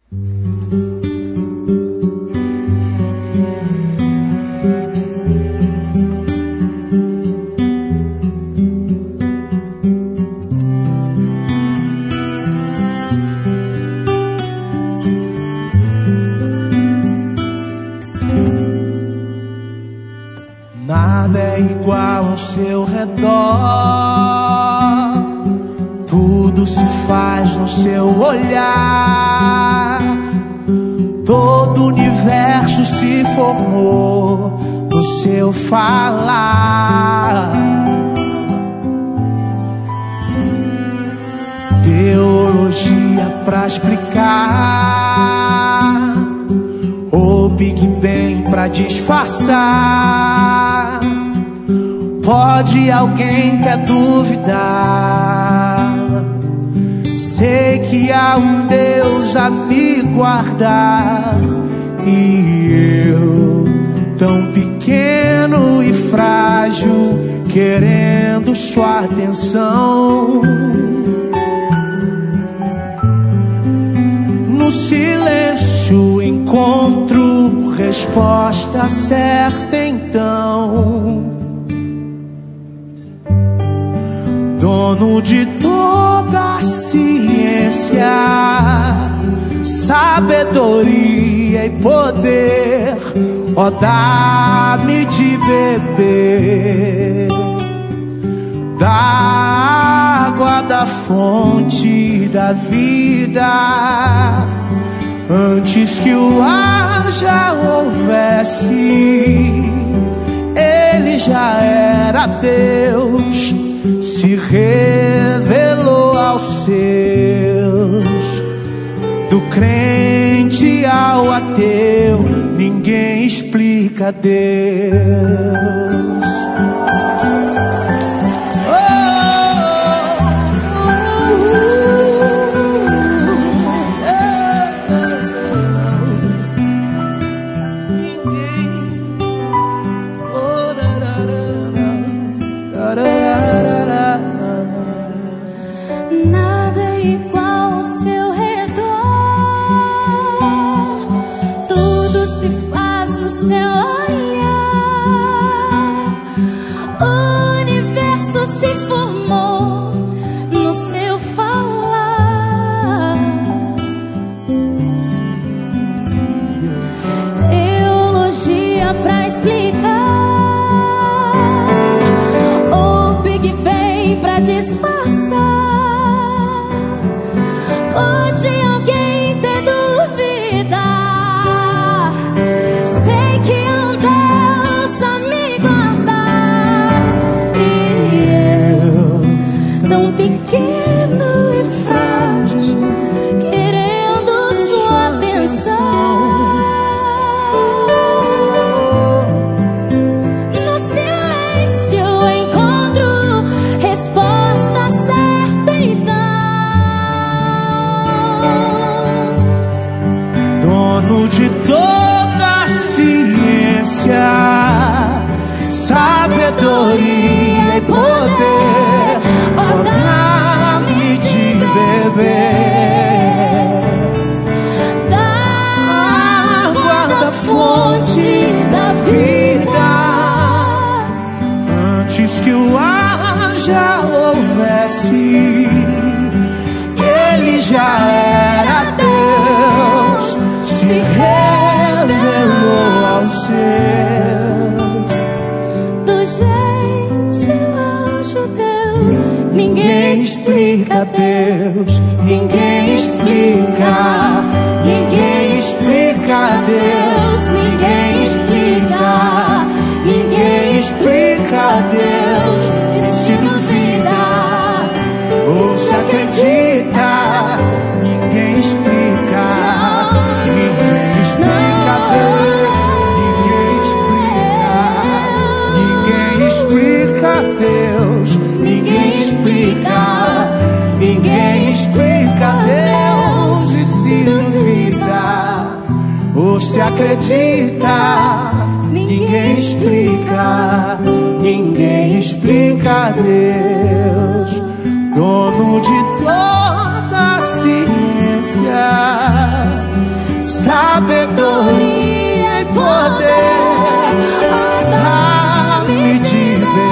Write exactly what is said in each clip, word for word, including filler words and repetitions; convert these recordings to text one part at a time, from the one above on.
Nada é igual ao seu redor, tudo se faz no seu olhar. Todo o universo se formou no seu falar. Teologia pra explicar, ou Big Bang pra disfarçar. Pode alguém quer duvidar? Sei que há um Deus a me guardar, e eu, tão pequeno e frágil, querendo sua atenção. No silêncio encontro resposta certa então. Dono de toda a ciência, sabedoria e poder, ó, dá-me de beber da água da fonte da vida. Antes que o ar já houvesse, ele já era Deus, se revelou aos seus. Do crente ao ateu, ninguém explica Deus. Nada é igual ao seu redor, tudo se faz no seu olhar. O universo se formou no seu falar. Teologia pra explicar, ou Big Bang pra disfarçar. Pode alguém ter dúvida? Sei que é um Deus a me guardar, e eu, tão pequeno e frágil, querendo sua atenção. No silêncio encontro resposta certa então. Dono de toda a ciência, sabedoria e poder, ó, dá-me de beber da água da fonte da vida. Antes que o ar já houvesse, ele já era Deus, se revelou aos seus. Do gentil ao judeu, ninguém explica Deus, ninguém explica, ninguém explica Deus, ninguém explica, ninguém explica Deus. E se duvida ou se acredita, ninguém explica, ninguém explica Deus, ninguém explica, ninguém explica Deus, ninguém explica, ninguém explica Deus. E se duvida ou se acredita, ninguém explica, ninguém explica Deus. Dono de toda a ciência, sabedoria e poder, dá-me de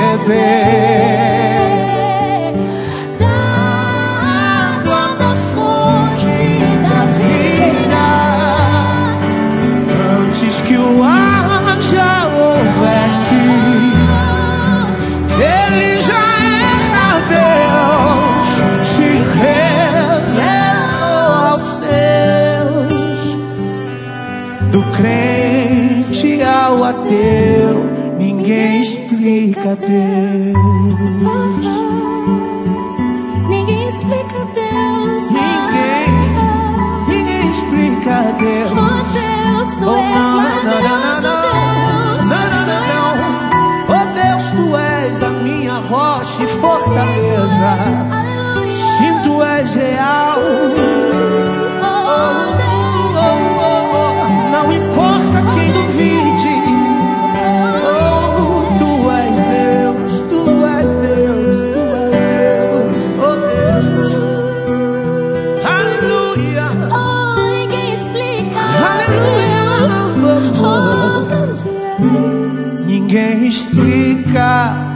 beber da água da fonte da vida, antes que o ar já houvesse. Ele já era Deus, se revelou aos seus. Do crente ao ateu, ninguém explica Deus. ninguém explica Deus. Ninguém, ninguém explica Deus. Oh Deus, tu Oh, és não, não, maravilhoso, não, Deus. não, não, não, não. Oh Deus, tu és a minha rocha e fortaleza. Aleluia. Sim, tu és real. Oh, Deus. Oh, oh, oh. Não importa quem duvide. Oh, tu és Deus, tu és Deus, tu és Deus. Oh Deus. Aleluia. Oh, ninguém explica. Aleluia. Oh, grande és. Ninguém explica